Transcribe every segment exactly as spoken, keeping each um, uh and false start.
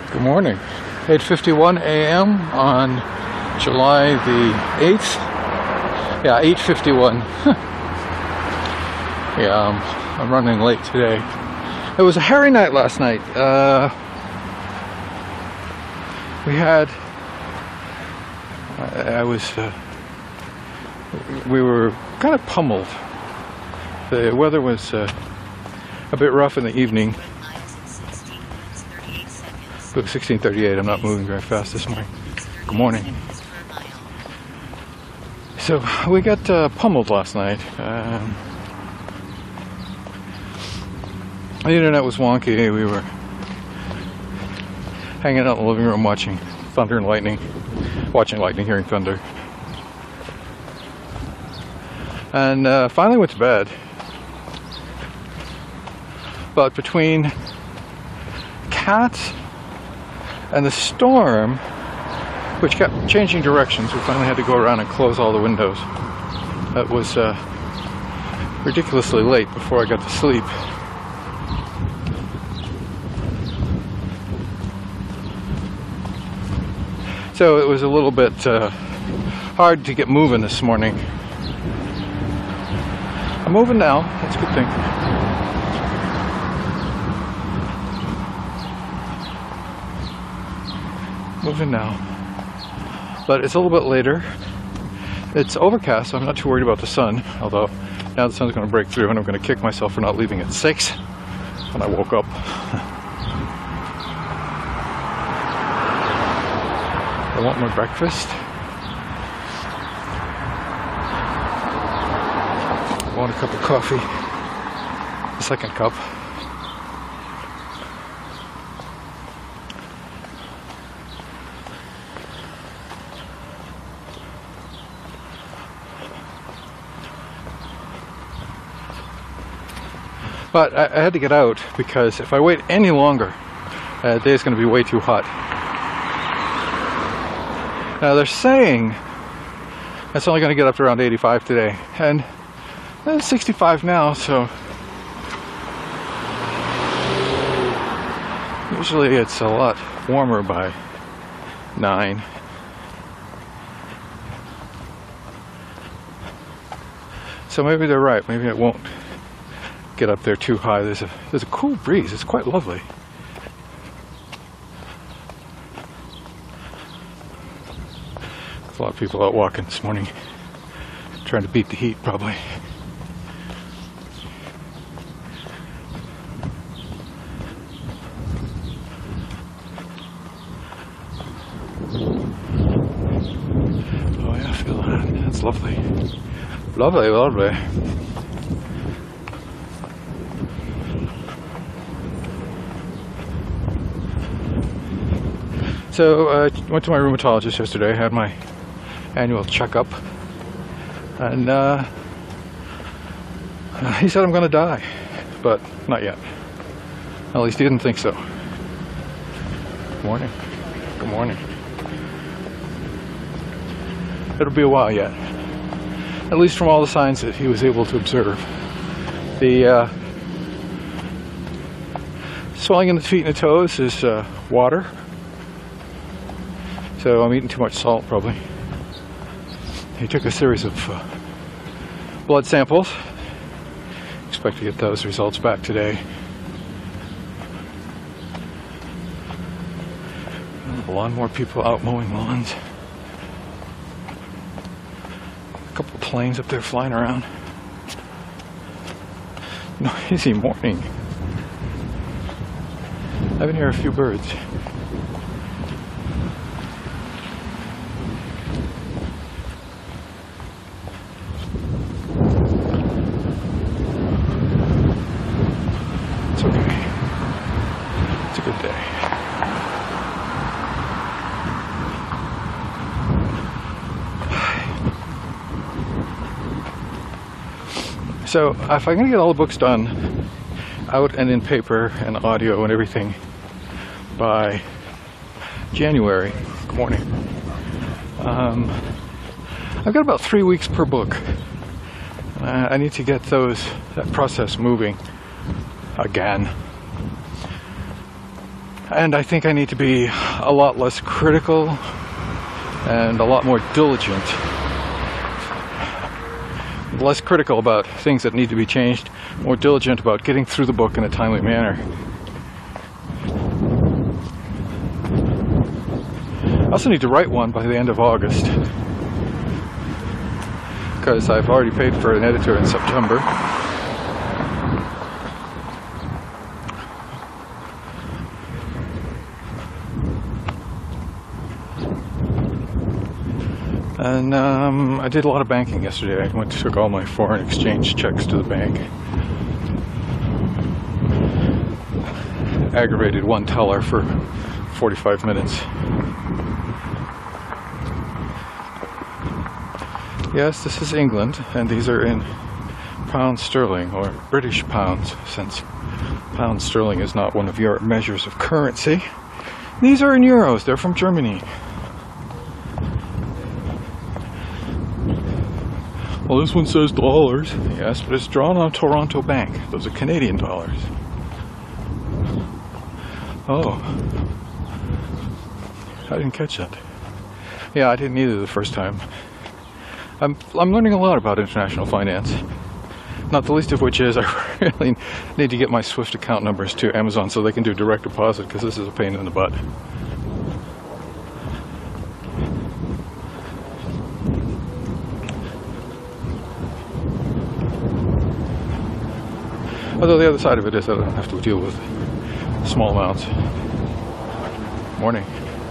Good morning. eight fifty-one a m on July the eighth. Yeah, eight fifty-one. Yeah, um, I'm running late today. It was a hairy night last night. Uh, we had... I, I was... Uh, we were kind of pummeled. The weather was uh, a bit rough in the evening. sixteen thirty-eight, I'm not moving very fast this morning. Good morning. So we got uh, pummeled last night. Um, the internet was wonky. We were hanging out in the living room watching thunder and lightning. Watching lightning, hearing thunder. And uh, finally went to bed. But between cats and the storm, which kept changing directions, we finally had to go around and close all the windows. That was uh, ridiculously late before I got to sleep. So it was a little bit uh, hard to get moving this morning. I'm moving now, that's a good thing. Moving now, but it's a little bit later. It's overcast, so I'm not too worried about the sun, although now the sun's going to break through and I'm going to kick myself for not leaving at six when I woke up. I want my breakfast. I want a cup of coffee, a second cup. But I, I had to get out because if I wait any longer, uh, the day is going to be way too hot. Now they're saying it's only going to get up to around eighty-five today, and it's sixty-five now, so usually it's a lot warmer by nine. So maybe they're right, maybe it won't get up there too high. There's a there's a cool breeze. It's quite lovely. There's a lot of people out walking this morning, trying to beat the heat, probably. Oh yeah, I feel that. That's lovely. Lovely, lovely. So I uh, went to my rheumatologist yesterday, had my annual checkup, and uh, he said I'm going to die, but not yet. At least he didn't think so. Good morning. Good morning. It'll be a while yet, at least from all the signs that he was able to observe. The uh, swelling in the feet and the toes is uh, water. So I'm eating too much salt, probably. He took a series of uh, blood samples. Expect to get those results back today. A lot more people out mowing lawns. A couple of planes up there flying around. Noisy morning. I can hear a few birds. It's okay. It's a good day. So, if I'm going to get all the books done, out and in paper and audio and everything, by January, good morning, um, I've got about three weeks per book. Uh, I need to get those, that process moving again. And I think I need to be a lot less critical and a lot more diligent. Less critical about things that need to be changed, more diligent about getting through the book in a timely manner. I also need to write one by the end of August, because I've already paid for an editor in September. And um, I did a lot of banking yesterday. I went to took all my foreign exchange checks to the bank. Aggravated one teller for forty-five minutes. Yes, this is England, and these are in pound sterling, or British pounds, since pound sterling is not one of your measures of currency. These are in euros. They're from Germany. Well, this one says dollars. Yes, but it's drawn on Toronto Bank. Those are Canadian dollars. Oh. I didn't catch that. Yeah, I didn't either the first time. I'm, I'm learning a lot about international finance. Not the least of which is I really need to get my SWIFT account numbers to Amazon so they can do direct deposit, because this is a pain in the butt. Although the other side of it is I don't have to deal with small amounts. Morning.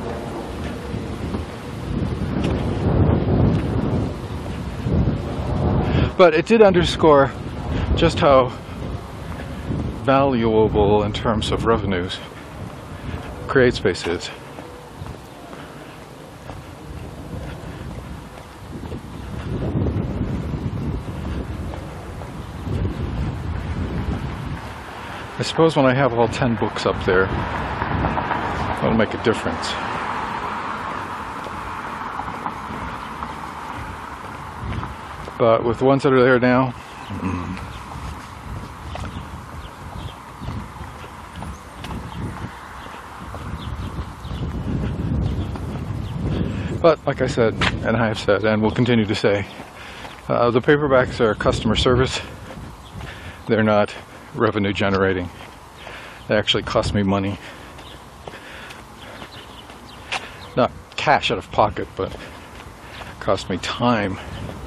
But it did underscore just how valuable in terms of revenues CreateSpace is. I suppose when I have all ten books up there, that'll make a difference. But with the ones that are there now, mm. But like I said, and I have said, and will continue to say, uh, the paperbacks are customer service. They're not revenue generating. They actually cost me money. Not cash out of pocket, but cost me time.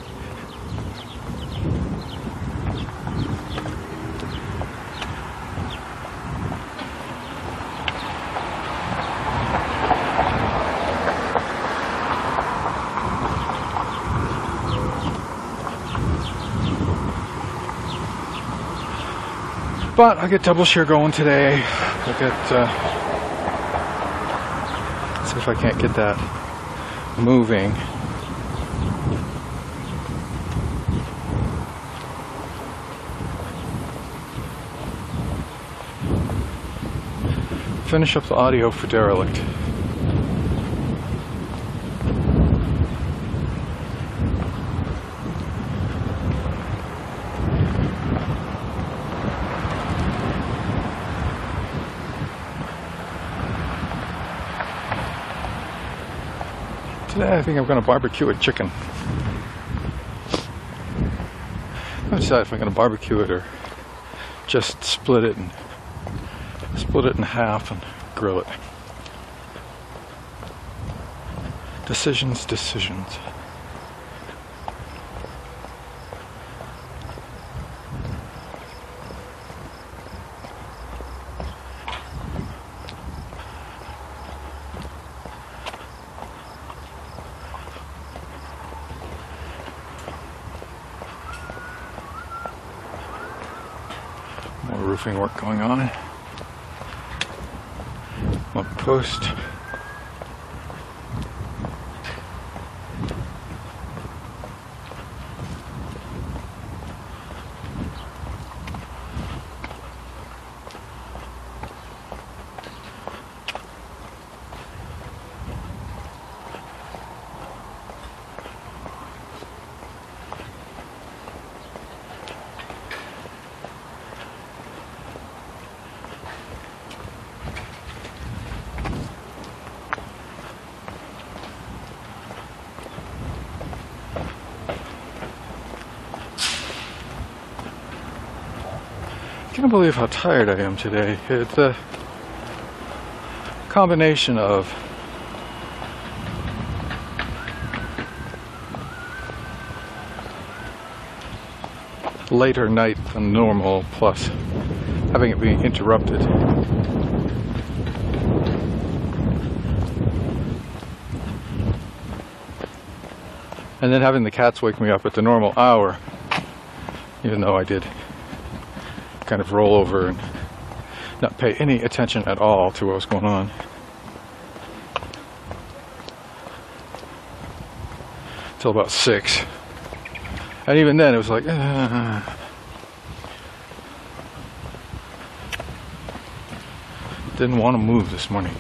But I get double share going today. I'll get, uh, see if I can't get that moving. Finish up the audio for Derelict. Today I think I'm going to barbecue a chicken. I'll decide if I'm going to barbecue it or just split it and split it in half and grill it. Decisions, decisions. More roofing work going on. One post. can't believe how tired I am today. It's a combination of later night than normal, plus having it be interrupted. And then having the cats wake me up at the normal hour, even though I did kind of roll over and not pay any attention at all to what was going on. Till about six. And even then it was like, uh, didn't want to move this morning.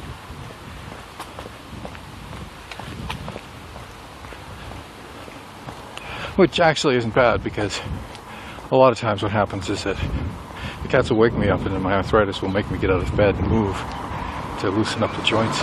Which actually isn't bad, because a lot of times what happens is that the cats will wake me up and then my arthritis will make me get out of bed and move to loosen up the joints.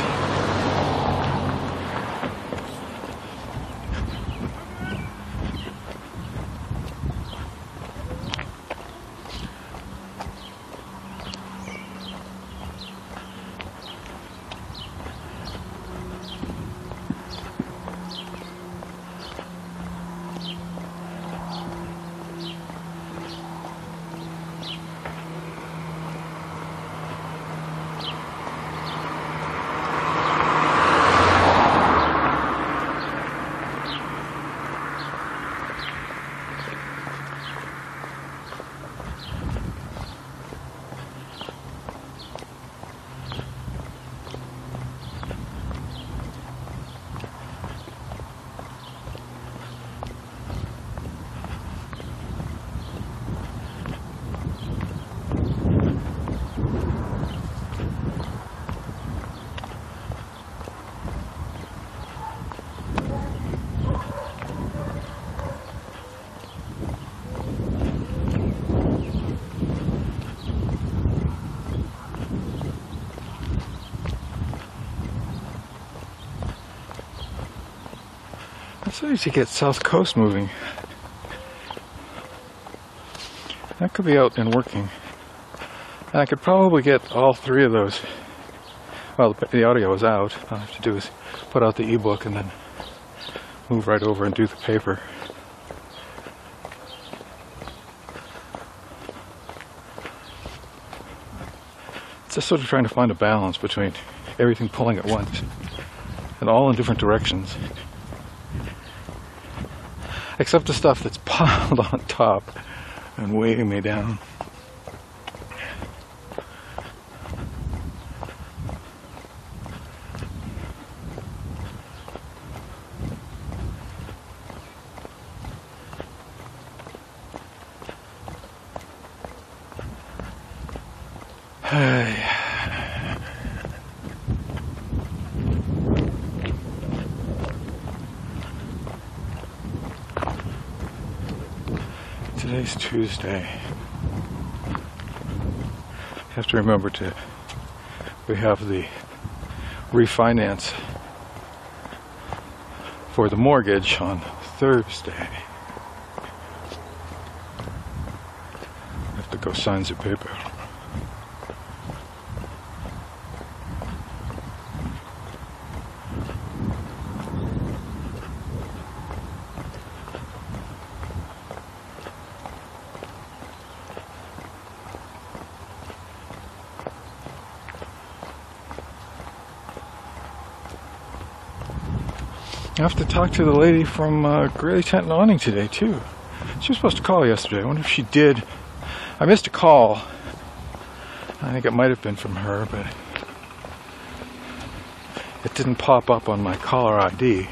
So I need to get South Coast moving. That could be out and working. And I could probably get all three of those. Well, the audio is out. All I have to do is put out the ebook and then move right over and do the paper. It's just sort of trying to find a balance between everything pulling at once and all in different directions. Except the stuff that's piled on top and weighing me down. Hey. Today's Tuesday. You have to remember to, we have the refinance for the mortgage on Thursday. I have to go sign the paper. I have to talk to the lady from uh, Greeley Tent and Awning today, too. She was supposed to call yesterday. I wonder if she did. I missed a call. I think it might have been from her, but it didn't pop up on my caller I D.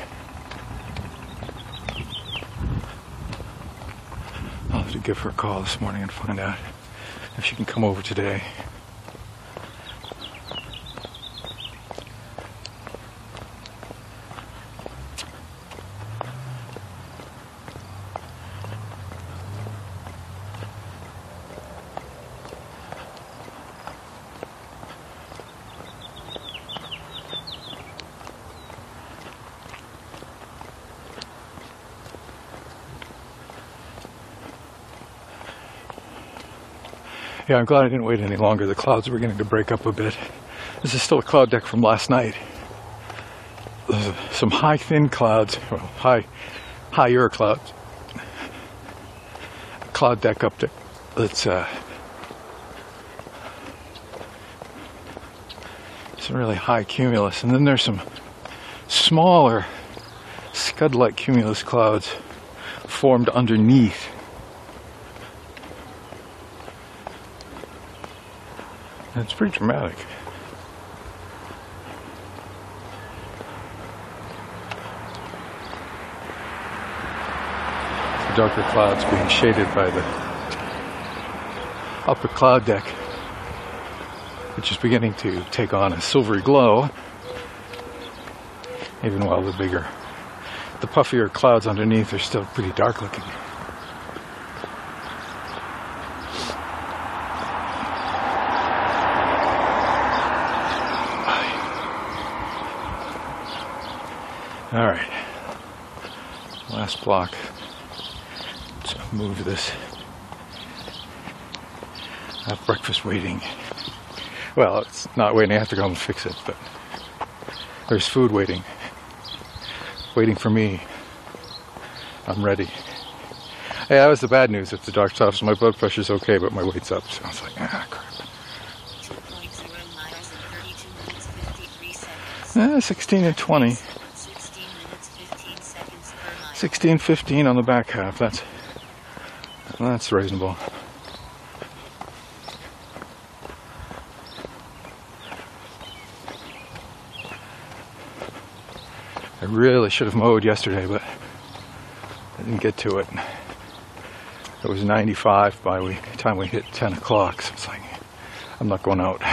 I'll have to give her a call this morning and find out if she can come over today. Yeah, I'm glad I didn't wait any longer. The clouds were beginning to break up a bit. This is still a cloud deck from last night. There's some high, thin clouds, well, high, higher clouds. A cloud deck up there that's uh, some really high cumulus, and then there's some smaller scud-like cumulus clouds formed underneath. And it's pretty dramatic. The darker clouds being shaded by the upper cloud deck, which is beginning to take on a silvery glow, even while the bigger, the puffier clouds underneath are still pretty dark looking. All right, last block. Let's move this. I have breakfast waiting. Well, it's not waiting, I have to go home and fix it, but there's food waiting. Waiting for me. I'm ready. Hey, that was the bad news at the doctor's office. My blood pressure's okay, but my weight's up, so I was like, ah, crap. Eh, sixteen and twenty. sixteen fifteen on the back half. That's that's reasonable. I really should have mowed yesterday, but I didn't get to it. It was ninety-five by the time we hit ten o'clock, so it's like, I'm not going out.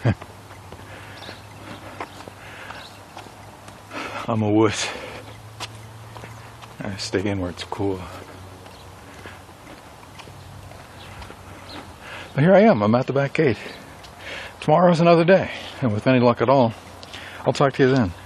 I'm a wuss. I stay in where it's cool. But here I am, I'm at the back gate. Tomorrow's another day, and with any luck at all, I'll talk to you then.